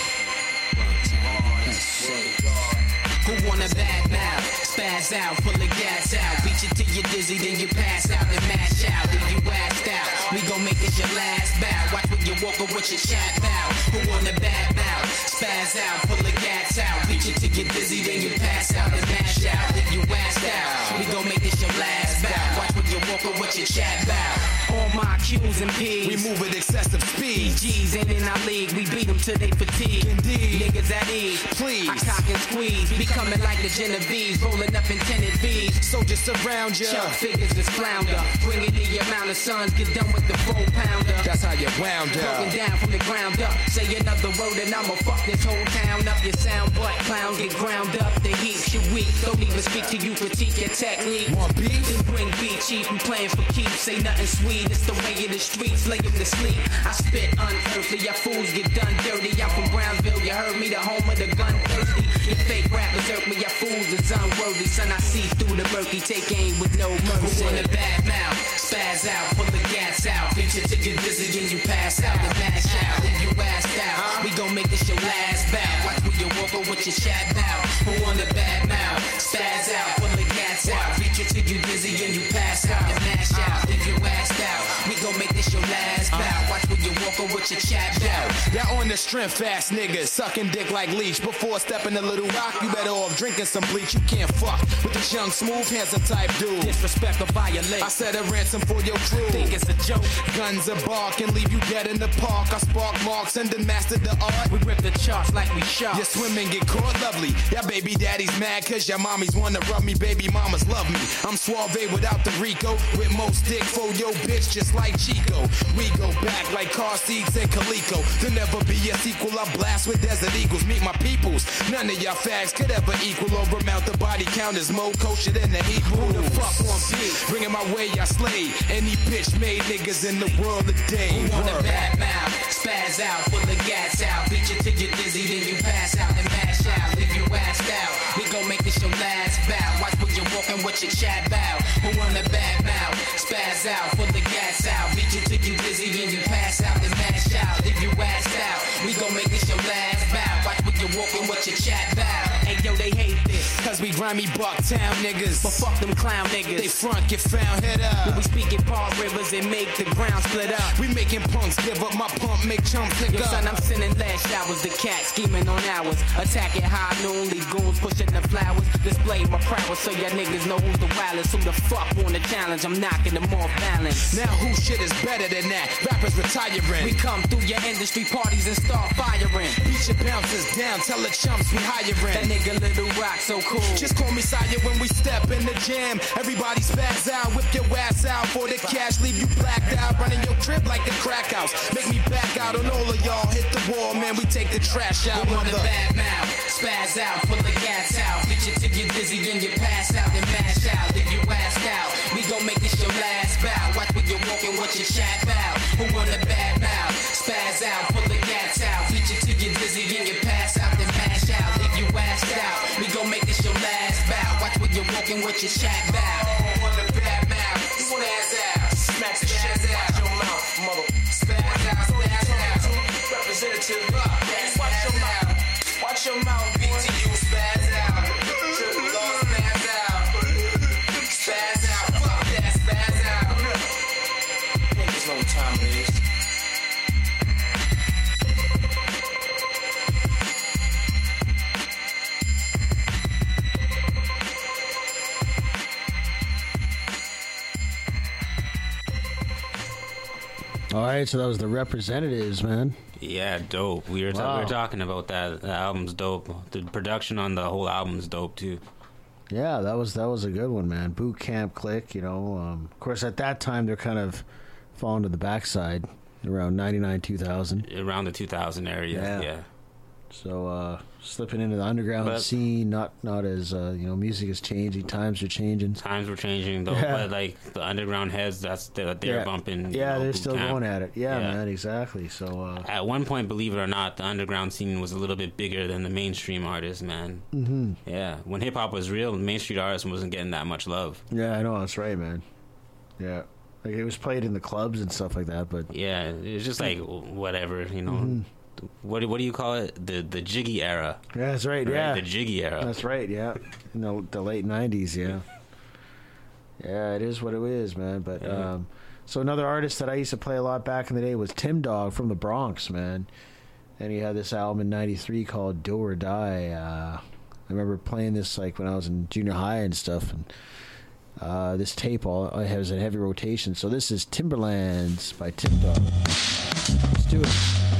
Who wanna bad mouth? Spaz out, pull the gas out. Beat you till you're dizzy, then you pass out and mash out. Then you waxed out. We gon' make this your last bow. Watch when you walk up with your chat bow. Who wanna bad mouth? Spaz out, pull the gas out. Beat you till you're dizzy, then you pass out and mash out. Then you waxed out. We gon' make this your last bow. Watch when you walk up with your chat bow. All my Q's and P's. We move at excessive speed. G's ain't in our league. We beat them till they fatigue. Indeed. Niggas at ease. Please. I cock and squeeze. Be coming like the Genovese. Rolling up in tinted V's. So just surround ya. Chuck figures is flounder. Bringing the amount of sons. Get done with the four pounder. That's how you wound Broken up. down from the ground up. Say another word and I'ma fuck this whole town up. Your sound but clowns get ground up. The heat you weak. Don't even speak to you. Critique your technique. Want beef? Then bring beat chief. We playing for keeps. Say nothing sweet. It's the way of the streets. Lay him to sleep. I spit unearthly. Y'all fools get done dirty. I'm from Brownsville. You heard me. The home of the gun thirsty. Your fake rappers hurt me. Y'all fools is unworthy. Son, I see through the murky. Take aim with no mercy. Who wanna bad mouth? Spaz out. Pull the gas out. Beat you till you're dizzy and you pass out. The mash out. If you assed out. We gon' make this your last bow. Watch when you walk over with your chat bow. Who wanna bad mouth? Spaz out. Pull the gas out. Beat you till you dizzy and you pass out. The mash out. If you assed out. We gon' make this your last bow. Watch when you walk over with your chat bow. Y'all on the strength fast niggas, sucking dick like leech. Before stepping a little rock, you better off drinking some bleach. You can't fuck with this young, smooth, handsome type dude. Disrespect or violate. I set a ransom for your crew. Think it's a joke. Guns a bark and leave you dead in the park. I spark marks and then master the art. We rip the charts like we shot. You swim and get caught lovely. Y'all baby daddy's mad cause your mommies wanna rub me. Baby mamas love me. I'm suave without the Rico. With most dick for your bitch just like Chico. We go back like car seats and Calico. There'll never be a sequel. I blast with Desert Eagles. Meet my peoples. None of y'all fags could ever equal or amount the body count is more kosher than the Hebrew. Who the fuck want beat? Bring it my way, I slay any bitch made niggas in the world today. Who wanna Word. bad mouth? Spaz out, pull the gas out. Beat you till you're dizzy, then you pass out and mash out. Leave you assed out. We gon' make this your last bow. Watch when you're walking with your chat bow. Who wanna bad mouth? Spaz out, pull the gas out. Beat you till you dizzy, then you pass out and mash out. Leave you assed out. We gon' make this your last bow. Watch when you're walking with your chat bow. Hey yo, they hate this. Cause we grimy Bucktown niggas. But fuck them clown niggas. They front get found head up. When we speak in Paul Rivers and make the ground split up. We making punks give up my pump, make chumps pick Yo, up. son, I'm sending last showers. The cat scheming on hours. Attack at high noon, leave goons pushing the flowers. Display my prowess so y'all niggas know who's the wildest. Who the fuck want the challenge? I'm knocking them off balance. Now who shit is better than that? Rappers retiring. We come through your industry parties and start firing. Beat your bouncers down, tell the chumps we hiring. That nigga Little Rock so cool, Just call me Sire when we step in the jam. Everybody spaz out, whip your ass out for the cash, leave you blacked out. Running your crib like a crack house. Make me back out on all of y'all. Hit the wall, man, we take the trash out. We want a bad mouth, spaz out, pull the gas out. Bitch you till you dizzy, then you pass out, then mash out. Leave you assed out. We gon' make this your last bout. Watch when you're walking, watch your chat out. Who want a bad mouth? Spaz out, pull the gas out. Bitch you till you dizzy, then you pass out, then mash out. Leave you assed out. We gon' make this your last bout. Watch when you're walking, watch your chat out. Who want a bad mouth? Spaz out, smack the shit out your mouth, mother. Spaz out, spaz out. Representative, watch your mouth, watch your mouth. B T U spaz out, triple R spaz out, spaz out, fuck that spaz out. Niggas know what time it is. All right, so that was the Representatives, man. Yeah, dope. We were, ta- Wow. we were talking about that. The album's dope. The production on the whole album's dope too. Yeah, that was that was a good one, man. Boot Camp Click, you know. Um, of course, at that time, they're kind of falling to the backside around ninety-nine, two thousand. Around the two thousand area, Yeah. yeah. So uh, slipping into the underground But- scene, not not as uh, you know, music is changing, times are changing. Times were changing though, Yeah. but like the underground heads, that's they're, they're yeah. bumping. you Yeah, know, they're Boot still Camp. going at it. Yeah, Yeah. man, exactly. So uh, At one point, believe it or not, the underground scene was a little bit bigger than the mainstream artists, man. mhm. Yeah, when hip hop was real, the mainstream artists wasn't getting that much love. yeah, I know that's right, man. Yeah, like it was played in the clubs and stuff like that, but Yeah, it was just like whatever, you know. Mhm. What do- what do you call it? The the jiggy era. yeah, that's right. Right, Yeah, the jiggy era. That's right, yeah. In the, the late nineties, yeah. Yeah, it is what it is, man. But Yeah. um, so another artist that I used to play a lot back in the day was Tim Dog from the Bronx, man. And he had this album in ninety-three called Do or Die. Uh, I remember playing this like when I was in junior high and stuff. And uh, this tape all I has a heavy rotation. So this is Timberlands by Tim Dog. Let's do it.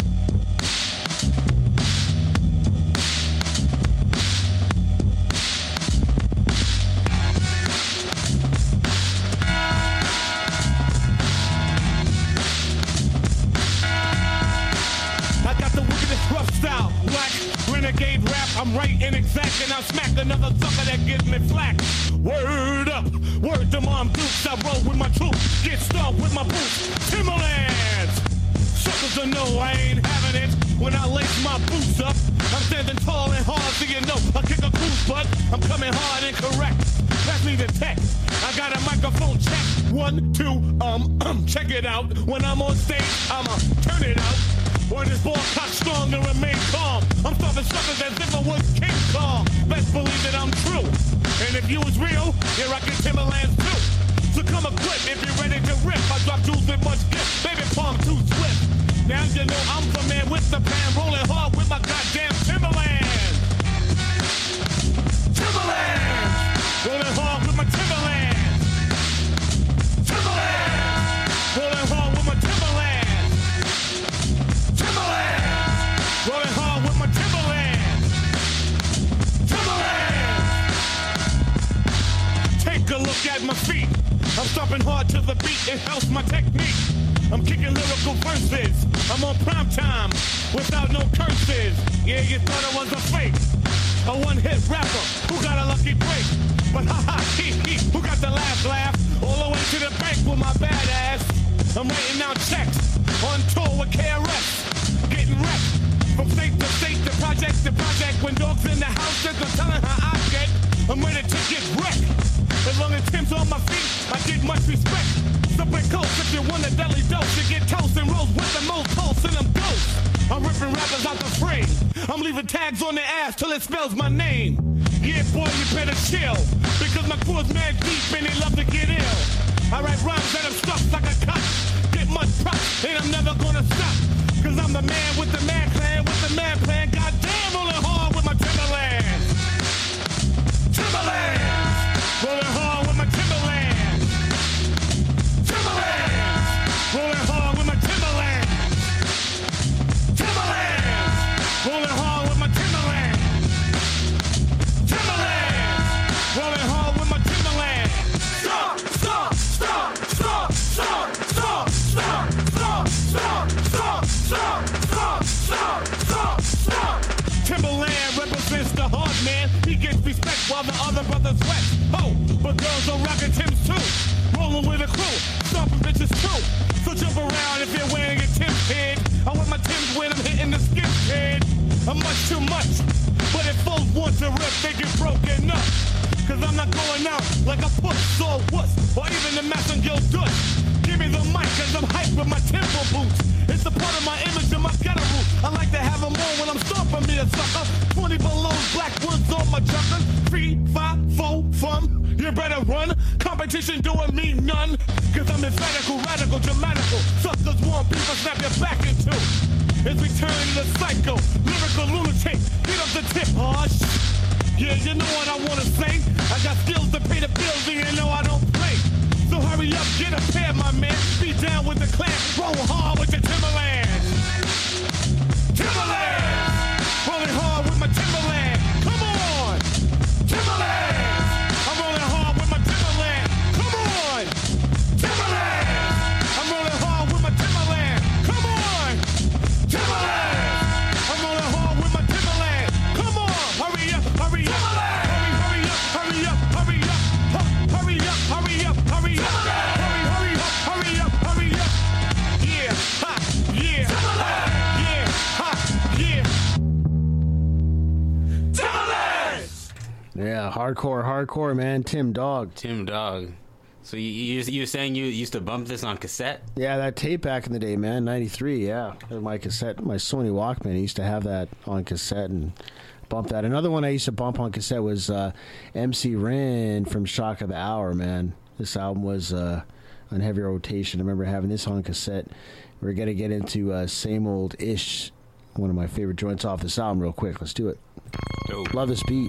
I got the wickedest rough style, black renegade rap. I'm right and exact, and I'll smack another sucker that gives me flack. Word up, word to Mom Dukes. I roll with my troops, get stumped with my boots. Timberlands, suckers don't know I ain't having it. When I lace my boots up, I'm standing tall and hard, so you know I kick a goose butt. I'm coming hard and correct. Pass me the tech. I got a microphone check. One, two, um, um, check it out. When I'm on stage, I'ma turn it out. When this ball cock strong and remain calm. I'm stopping suckers as if I was King Kong. Best believe that I'm true. And if you was real, you're rocking Timberlands too. So come equipped if you're ready to rip. I drop jewels with much gift. Baby palm too swift. Now you know I'm the man with the pan. Rolling hard with my goddamn Timberlands. Timberlands. Rolling hard with my Timberlands. Timberlands. Rolling hard with my Timberlands. Timberlands. Rolling hard with my Timberlands. Timberlands. Take a look at my feet. I'm stomping hard to the beat. It helps my technique. I'm kicking lyrical verses. I'm on prime time without no curses. Yeah, you thought I was a fake. A one-hit rapper who got a lucky break. But ha-ha, hee hee, who got the laugh laugh? All the way to the bank with my badass. I'm writing out checks on tour with K R S. Getting wrecked from state to state, to project to project. When dogs in the house, there's no telling how I get. I'm ready to get wrecked. As long as Tim's on my feet, I get much respect. Something close if you want a deli dose. You get toast and rolls with the most pulse in them ghosts. I'm ripping rappers out the frame. I'm leaving tags on their ass till it spells my name. Yeah, boy, you better chill. Because my crew's mad deep and they love to get ill. I write rhymes that are stuck like a cut. Get much props and I'm never gonna stop. Cause I'm the man with the man plan, with the man plan. Goddamn, rolling hard with my Timberlands. Timberlands. Rolling hard with my Timberlands. Timberlands. Rolling hard with my Timberlands. Timberlands. Rolling hard with my Timberlands. Timberlands. the sweat. Oh, but girls are rocking Tim's too. Rolling with a crew, stomping bitches too. So jump around if you're wearing a Tim's head. I wear my Tim's when I'm hitting the skip head. I'm much too much, but if folks want to rip, they get broken up. Cause I'm not going out like a puss or wuss, or even the Massengill Dutch. Give me the mic cause I'm hyped with my timber boots. It's a part of my image and my ghetto root. I like to have them on when I'm stomping me a sucker. twenty below, black woods on my jucker. Three, five, four, fun. You better run. Competition doing me none. Cause I'm emphatical, radical, dramatical. Suckers want people snap your back in two. As we turn to psycho, lyrical lunatic. Get up the tip, oh shit. Yeah, you know what I wanna say. I got skills to pay the bills and you know I don't play. So hurry up, get a pair, my man. Be down with the clan. Roll hard with your Timberland. Timberland. Rolling hard with my Timberland. Come on. Timberland. I'm rolling hard with my Timberland. Come on. Timberland. I'm rolling hard with my Timberland. Come on. Timberland. I'm rolling hard with my Timberland. Come on. Hurry up, hurry up. Hurry, hurry up, hurry up, hurry up. Hu- Hurry up, hurry up, hurry up. Hurry, hurry up, hurry up, hurry up. Yeah, ha, yeah, ha, yeah, ha, yeah. Timberland! Yeah, hardcore, hardcore, man. Tim Dog. Tim Dog. So you you you're saying you used to bump this on cassette? Yeah, that tape back in the day, man. ninety-three, yeah. My cassette, my Sony Walkman, I used to have that on cassette and bump that. Another one I used to bump on cassette was uh, M C Ren from Shock of the Hour, man. This album was uh, on heavy rotation. I remember having this on cassette. We're going to get into uh, Same Old Ish, one of my favorite joints off this album real quick. Let's do it. Dope. Love this beat.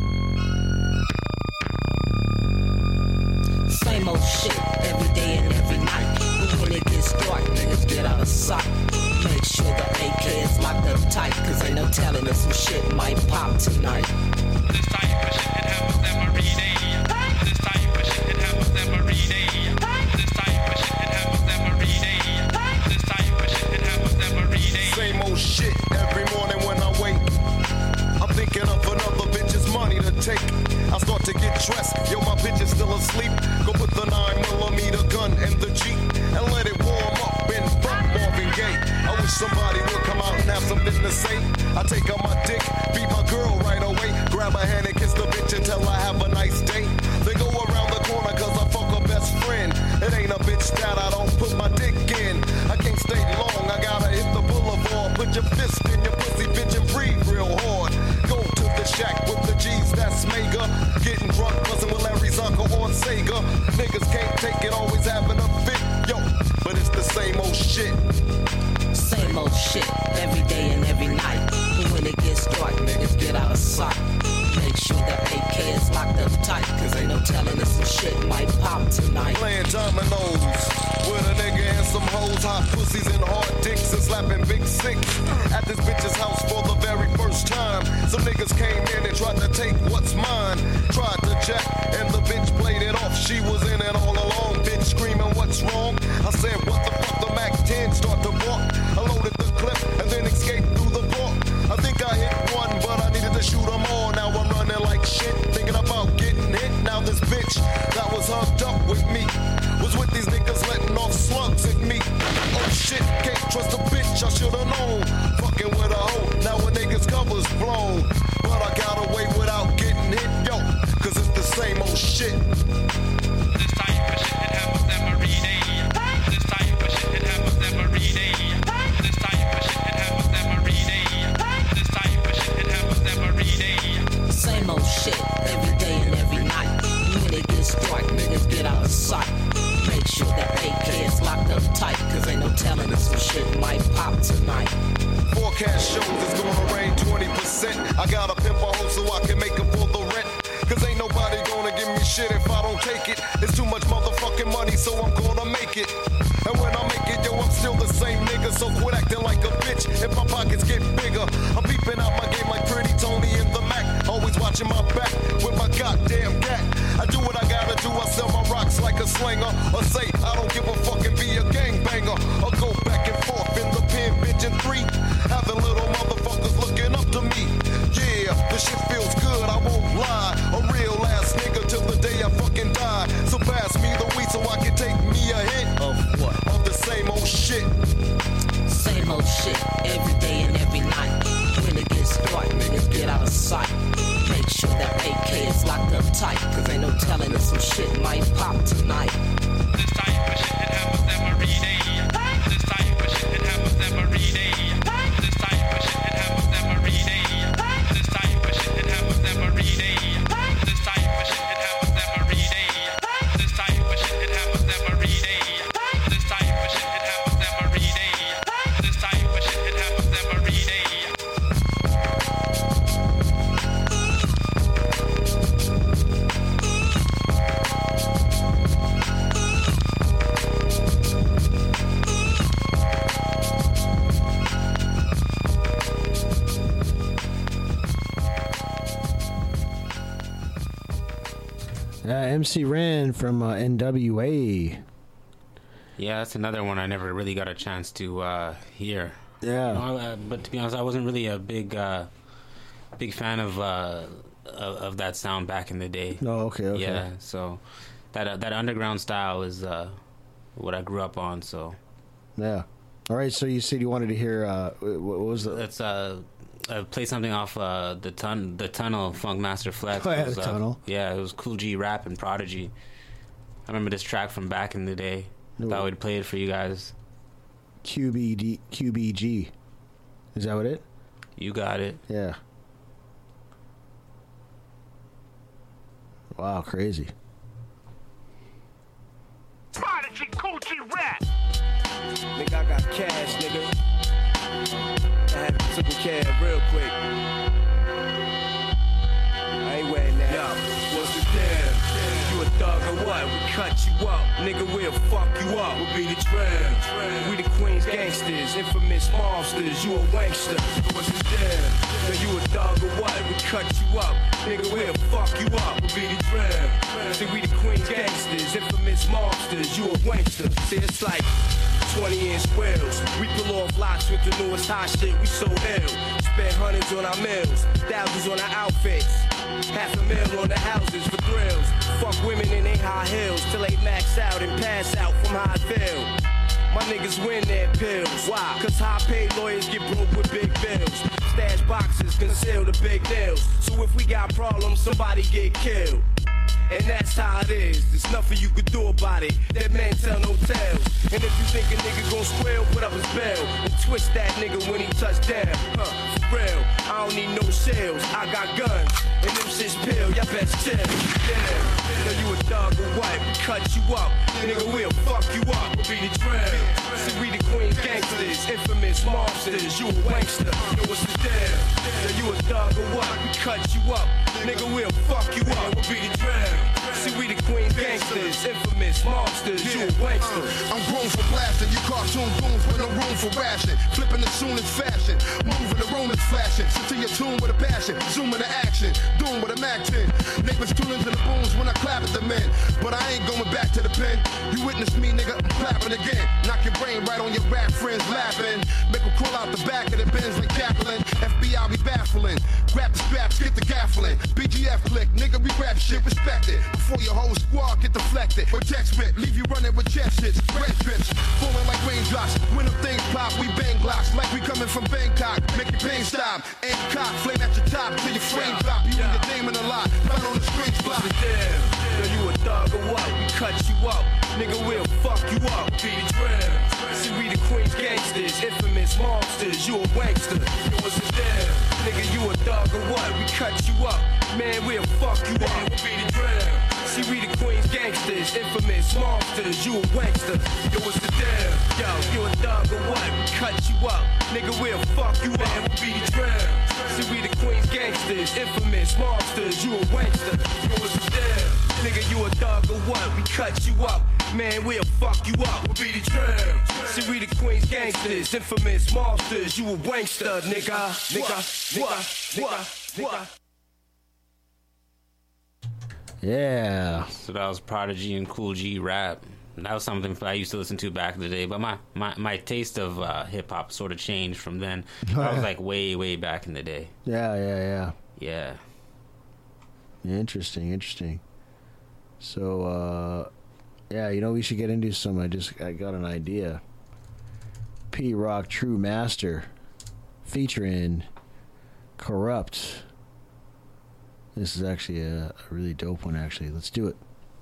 Same old shit every day and every night. But when it gets dark, niggas get out of sight. Make sure the A K is locked up tight, cause ain't no telling us some shit might pop tonight. This type of shit, it happens every day. This type of shit, it happens every day. This type of shit, it happens every day. This type of shit, it happens every day. Same old shit every morning when I wake. I'm thinking of another bitch's money to take. I start to get dressed, yo, my bitch is still asleep. Go put the nine millimeter gun in the Jeep and let it warm up in front Marvin Gaye. I wish somebody would come out and have something to say. I take out my dick, beat my girl right away. Grab her hand and kiss the bitch and tell her have a nice day. Then go around the corner cause I fuck her best friend. It ain't a bitch that I don't put my dick in. I can't stay long, I gotta hit the boulevard. Put your fist in your pussy, bitch, and breathe real hard. Go to the shack with the G's, that's mega. Getting drunk, buzzing with Larry Zonka on Sega. Niggas can't take it, always having a fit, yo. But it's the same old shit. Same old shit every day and every night. But when it gets dark, niggas get out of sight. Make sure the A K is locked up tight, cause ain't no telling us some shit might pop tonight. Playing dominoes with a nigga and some hoes, hot pussies and hard dicks and slapping big six at this bitch's house for the very first time. Some niggas came in and tried to take what's mine. Tried to jack and the bitch played it off. She was in it all along, bitch screaming what's wrong. I said what the fuck, the Mac ten start to bark. I loaded the clip and then escaped through the park. I think I hit one, but I needed to shoot them all. Now I'm running like shit, thinking about getting hit. Now this bitch that was hugged up with me was with these niggas letting off slugs at me. Oh shit, can't trust a bitch, I should've known. Fucking with a hoe, now a nigga's cover's blown. But I got away without getting hit, yo, cause it's the same old shit. This type of shit, it happens every day. This type of shit, it happens every day. This type of shit, it happens every day. This type of shit, it happens every day. Same old shit every day and every night. When it gets dark, niggas get out of sight. Make sure the A K is locked up tight, cause ain't no telling us some shit might pop tonight. Forecast shows it's gonna rain twenty percent. I gotta pimp a hoe so I can make it for the rent. Cause ain't nobody gonna give me shit if I don't take it. It's too much motherfucking money, so I'm gonna make it. And when I make it, yo, I'm still the same nigga. So quit acting like a bitch if my pockets get bigger. I'm peeping out my game like Pretty Tony in the Mac. Always watching my back with my goddamn gat. I do what I gotta do, I sell my rocks like a slinger. Or say, I don't give a fuck and be a gangbanger. Or go back and forth in the pen, bitch, and three. Having little motherfuckers looking up to me. Yeah, the shit feels good, I won't lie. A real ass nigga. M C Ren from uh, N W A. Yeah, that's another one I never really got a chance to uh, hear. Yeah. You know, uh, but to be honest, I wasn't really a big, uh, big fan of, uh, of of that sound back in the day. Oh, okay, okay. Yeah, so that uh, that underground style is uh, what I grew up on. So. Yeah. All right. So you said you wanted to hear. Uh, what was the? Let's uh, uh, play something off uh, the ton the tunnel Funkmaster Flex. Oh, yeah, It was, the uh, Tunnel. Yeah, it was Cool G Rap and Prodigy. I remember this track from back in the day. I thought we'd play it for you guys. Q B D Q B G. Is that what it? You got it. Yeah. Wow, crazy. Prodigy, Gucci rap. Nigga, I got cash, nigga. I had to took cash real quick. I ain't wearing that. Yo, what's the deal? You a thug or what? We cut you up. Nigga, we'll fuck you up. We'll be the trail. We the Queens gangsters, infamous monsters. You a wankster. What's the deal? Now you a thug or what? We cut you up. Nigga, we'll fuck you up. We'll be the trail. See, we the Queens gangsters, infamous monsters. You a wankster. See, it's like twenty inch wheels. We pull off lots with the newest hot shit. We so ill. Spend hundreds on our meals, thousands on our outfits. Half a mil on the houses for thrills. Fuck women in they high heels till they max out and pass out from how I feel. My niggas win their pills. Why? Cause high paid lawyers get broke with big bills. Stash boxes conceal the big deals. So if we got problems, somebody get killed. And that's how it is. There's nothing you could do about it. That man tell no tales. And if you think a nigga gon' squeal, put up his bell and twist that nigga when he touch down. Huh, for real, I don't need no shells. I got guns, and them shit's pill. Y'all best chill. Damn, know you a thug or what? We cut you up, nigga. We'll fuck you up. We'll be the drill. See, we the Queen gangsters, infamous monsters. You a wankster. Yo, what's the deal? Know you a thug or what? We cut you up, nigga. We'll fuck you up. We'll be the drill. See, we the Queen gangsters, infamous monsters, you a wankster. I'm grown for blasting, you cartoon goons with no room for ration. Flipping the soonest fashion, moving the Romans flashing. Sit to your tune with a passion, zoom into action, doom with a Mac ten. Neighbors tune into the booms when I clap at the men. But I ain't going back to the pen. You witness me, nigga, I'm clapping again. Knock your brain right on your rap friends laughing. Make them crawl out the back of the Benz like Jacqueline. F B I be baffling. Grab the straps, get the gaffling. B G F click, nigga, we grab shit, respect it. Before your whole squad get deflected. Or text spit, leave you running with chest shits. Red strips, falling like raindrops. When them things pop, we bang blocks. Like we coming from Bangkok. Make your pain stop. Aim cock, flame at your top till your frame drop. You and your name in a lot. Right on the strings block. Know you a thug or what? We cut you up. Nigga, we'll fuck you up. Be the drill. See, we the Queens gangsters, infamous monsters. You a wankster. Yo, what's the deal? Nigga, you a thug or what? We cut you up. Man, we'll fuck you up. We'll be the drill. See, we the Queens gangsters, infamous monsters. You a wankster. Yo, what's the deal? Yo, you a thug or what? We cut you up. Nigga, we'll fuck you up. We'll be the drill. See, we the Queens gangsters, infamous monsters. You a wankster. Yo, what's the deal? Nigga, you a thug or what? We cut you up. Man, we'll fuck you up. We'll be the drill. See, we the Queens gangsters, infamous monsters. You a wankster, nigga. Nigga, nigga, nigga, nigga. Yeah. So that was Prodigy and Cool G Rap. That was something I used to listen to back in the day. But my, my, my taste of uh, hip-hop sort of changed from then. That was like way, way back in the day. Yeah, yeah, Yeah. yeah. Interesting, interesting. So, uh, yeah, you know, we should get into some. I just I got an idea. P Rock True Master featuring Corrupt. This is actually a, a really dope one, actually. Let's do it.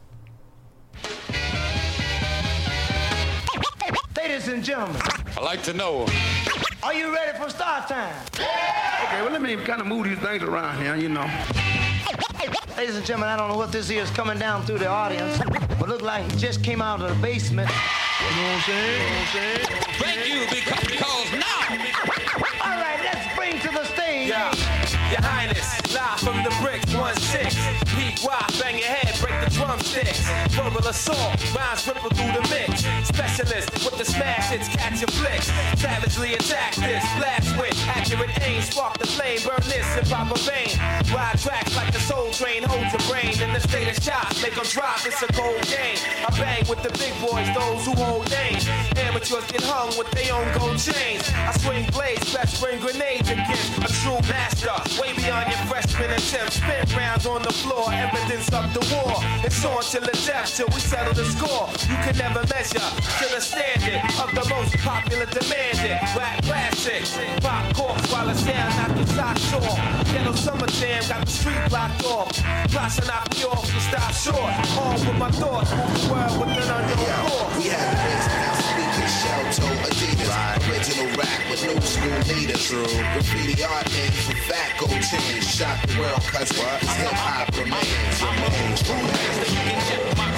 Ladies and gentlemen, I'd like to know, are you ready for start time? okay, well, let me kind of move these things around here, you know. Ladies and gentlemen, I don't know what this is coming down through the audience, but look like it just came out of the basement. You know what I'm saying? You know what I'm saying? Thank you, because, because now. All right, let's bring to the stage. Yeah. Your Highness, live from the bricks, one six. Pete Rock, bang your head, break the drumsticks. Verbal assault, rhymes ripple through the mix. Specialist with the smash hits, catch a flick. Savagely attack this, blast with accurate aim. Spark the flame, burn this in proper vein. Ride tracks like the soul train, hold your brain in the state of shock. Make them drop, it's a cold game. I bang with the big boys, those who hold names. Amateurs get hung with their own gold chains. I swing blades, best bring grenades against a true master. Way beyond your freshman attempts. Spin rounds on the floor, evidence of the war. It's on till the death, till we settle the score. You can never measure to the standard of the most popular demanded rap classics. Pop corks while the sound knock your socks off. Ghetto summer jam got the street blocked off. Plots to knock me off to stop short. On with my thoughts, move the world with an unknown force. We had the base now speaking shell toe Adidas. Right. Original rap with new school leaders. True. Graffiti art names for fat gold chains. Shock the world cause what? Cause hip hop remains. Remains. Remains. You can check my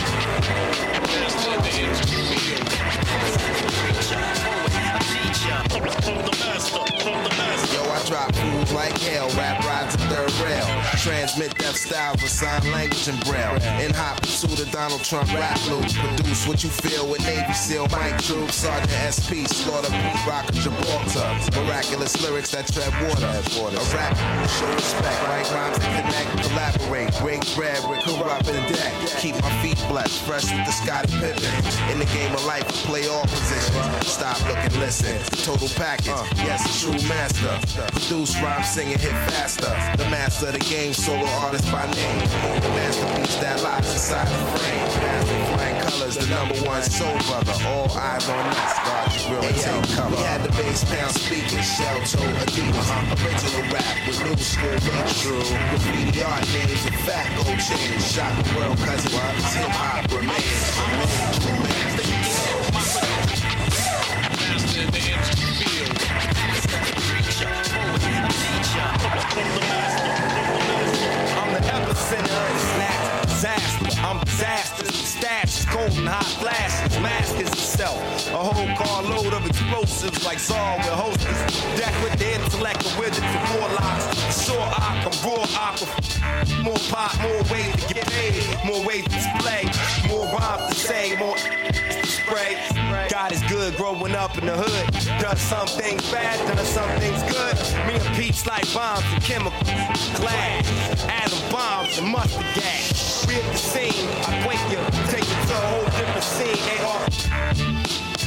Yo, I drop fools like hell, rap rides a third rail. Transmit death styles with sign language and braille. In hot pursuit of Donald Trump rap loop. Produce what you feel with Navy SEAL Mike Troop, Sergeant S P, Slaughter Pete, Rock Gibraltar. Miraculous lyrics that tread water. A rap show respect, right rhymes that connect, collaborate, break bread with corrupt and deck. Keep my feet blessed, fresh with the Scottie Pippen. In the game of life, play all positions. Stop, look and listen. Total package, yes, a true master. Produce, rhyme, sing, and hit faster. The master of the game, solo artist by name. The masterpiece that lies inside the frame. Master flying colors, the number one soul brother. All eyes on us, God, you real and take cover. We had the bass pound speaker, shell toe Adidas. Original rap with new school rap. True. Graffiti art names and fat gold chains. Shock the world cause it was hip hop remains. I'm the epicenter of the snatch disaster. I'm disaster. Stash, golden hot flashes, mask is itself. A whole carload of explosives like Saul with hostess. Decked with the intellect of wizards and warlocks. Short aqua, raw aqua. More pop, more ways to get paid. More ways to display. More rhymes to say, more to spray. God is good growing up in the hood. Does some things bad, does some things good. Me and Pete's like bombs and chemicals. Glass, atom bombs and mustard gas. We at the scene, I quake you, take you to a whole different scene. A R